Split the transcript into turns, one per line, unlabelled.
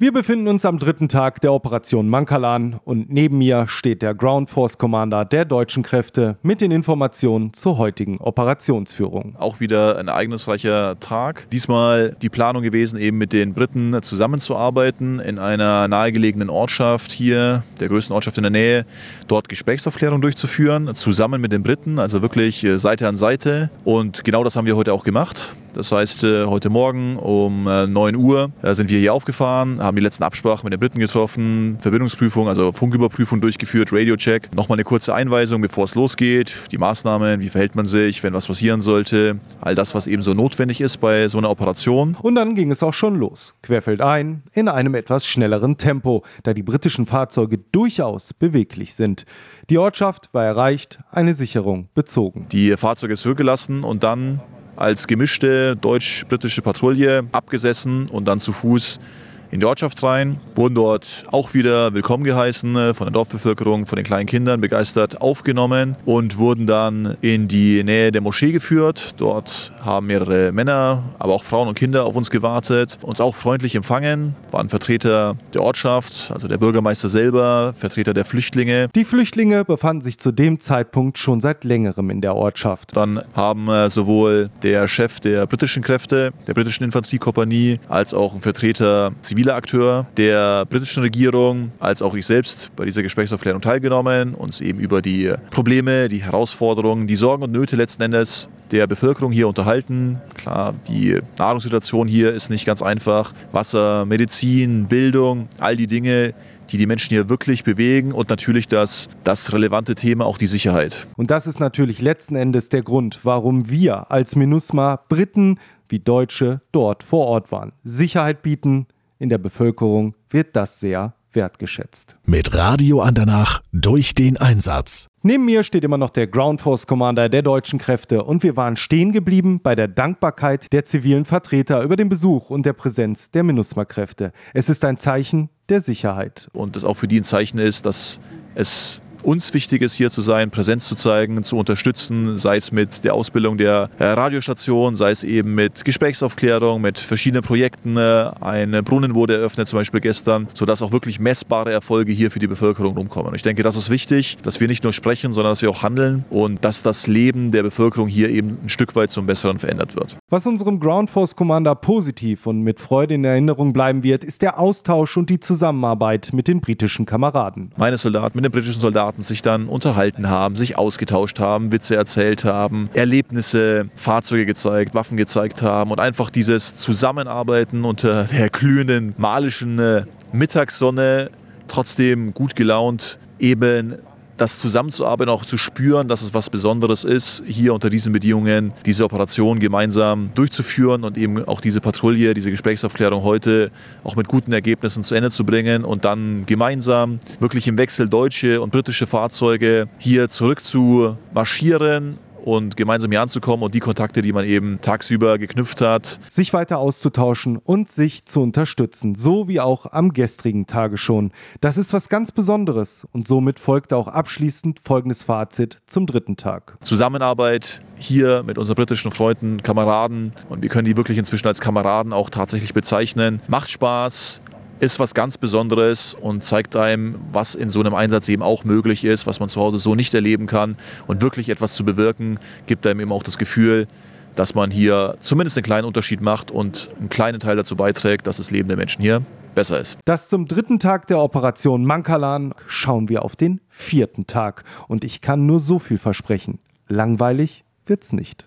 Wir befinden uns am dritten Tag der Operation Mankalan und neben mir steht der Ground Force Commander der deutschen Kräfte mit den Informationen zur heutigen Operationsführung.
Auch wieder ein ereignisreicher Tag. Diesmal die Planung gewesen, eben mit den Briten zusammenzuarbeiten in einer nahegelegenen Ortschaft hier, der größten Ortschaft in der Nähe, dort Gesprächsaufklärung durchzuführen, zusammen mit den Briten, also wirklich Seite an Seite. Und genau das haben wir heute auch gemacht. Das heißt, heute Morgen um 9 Uhr sind wir hier aufgefahren, haben die letzten Absprachen mit den Briten getroffen, Verbindungsprüfung, also Funküberprüfung durchgeführt, Radiocheck, nochmal eine kurze Einweisung, bevor es losgeht, die Maßnahmen, wie verhält man sich, wenn was passieren sollte, all das, was eben so notwendig ist bei so einer Operation.
Und dann ging es auch schon los, querfeldein, in einem etwas schnelleren Tempo, da die britischen Fahrzeuge durchaus beweglich sind. Die Ortschaft war erreicht, eine Sicherung bezogen.
Die Fahrzeuge zurückgelassen und dann als gemischte deutsch-britische Patrouille abgesessen und dann zu Fuß in die Ortschaft rein, wurden dort auch wieder willkommen geheißen von der Dorfbevölkerung, von den kleinen Kindern begeistert aufgenommen und wurden dann in die Nähe der Moschee geführt. Dort haben mehrere Männer, aber auch Frauen und Kinder auf uns gewartet, uns auch freundlich empfangen, waren Vertreter der Ortschaft, also der Bürgermeister selber, Vertreter der Flüchtlinge.
Die Flüchtlinge befanden sich zu dem Zeitpunkt schon seit längerem in der Ortschaft.
Dann haben sowohl der Chef der britischen Kräfte, der britischen Infanteriekompanie, als auch ein Vertreter ziviler Akteur der britischen Regierung, als auch ich selbst bei dieser Gesprächsaufklärung teilgenommen, uns eben über die Probleme, die Herausforderungen, die Sorgen und Nöte letzten Endes der Bevölkerung hier unterhalten. Klar, die Nahrungssituation hier ist nicht ganz einfach. Wasser, Medizin, Bildung, all die Dinge, die die Menschen hier wirklich bewegen und natürlich das relevante Thema, auch die Sicherheit.
Und das ist natürlich letzten Endes der Grund, warum wir als MINUSMA Briten wie Deutsche dort vor Ort waren. Sicherheit bieten. In der Bevölkerung wird das sehr wertgeschätzt.
Mit Radio Andernach durch den Einsatz.
Neben mir steht immer noch der Ground Force Commander der deutschen Kräfte und wir waren stehen geblieben bei der Dankbarkeit der zivilen Vertreter über den Besuch und der Präsenz der MINUSMA-Kräfte. Es ist ein Zeichen der Sicherheit.
Und das auch für die ein Zeichen ist, dass es uns wichtig ist, hier zu sein, Präsenz zu zeigen, zu unterstützen, sei es mit der Ausbildung der Radiostation, sei es eben mit Gesprächsaufklärung, mit verschiedenen Projekten. Ein Brunnen wurde eröffnet, zum Beispiel gestern, sodass auch wirklich messbare Erfolge hier für die Bevölkerung rumkommen. Und ich denke, das ist wichtig, dass wir nicht nur sprechen, sondern dass wir auch handeln und dass das Leben der Bevölkerung hier eben ein Stück weit zum Besseren verändert wird.
Was unserem Ground Force Commander positiv und mit Freude in Erinnerung bleiben wird, ist der Austausch und die Zusammenarbeit mit den britischen Kameraden.
Meine Soldaten mit den britischen Soldaten sich dann unterhalten haben, sich ausgetauscht haben, Witze erzählt haben, Erlebnisse, Fahrzeuge gezeigt, Waffen gezeigt haben und einfach dieses Zusammenarbeiten unter der glühenden, malischen Mittagssonne, trotzdem gut gelaunt, eben das Zusammenzuarbeiten, auch zu spüren, dass es was Besonderes ist, hier unter diesen Bedingungen diese Operation gemeinsam durchzuführen und eben auch diese Patrouille, diese Gesprächsaufklärung heute auch mit guten Ergebnissen zu Ende zu bringen und dann gemeinsam wirklich im Wechsel deutsche und britische Fahrzeuge hier zurück zu marschieren und gemeinsam hier anzukommen und die Kontakte, die man eben tagsüber geknüpft hat,
sich weiter auszutauschen und sich zu unterstützen, so wie auch am gestrigen Tage schon. Das ist was ganz Besonderes und somit folgt auch abschließend folgendes Fazit zum dritten Tag.
Zusammenarbeit hier mit unseren britischen Freunden, Kameraden, und wir können die wirklich inzwischen als Kameraden auch tatsächlich bezeichnen, macht Spaß, ist was ganz Besonderes und zeigt einem, was in so einem Einsatz eben auch möglich ist, was man zu Hause so nicht erleben kann. Und wirklich etwas zu bewirken, gibt einem eben auch das Gefühl, dass man hier zumindest einen kleinen Unterschied macht und einen kleinen Teil dazu beiträgt, dass das Leben der Menschen hier besser ist.
Das zum dritten Tag der Operation Mankalan schauen wir auf den vierten Tag. Und ich kann nur so viel versprechen. Langweilig wird's nicht.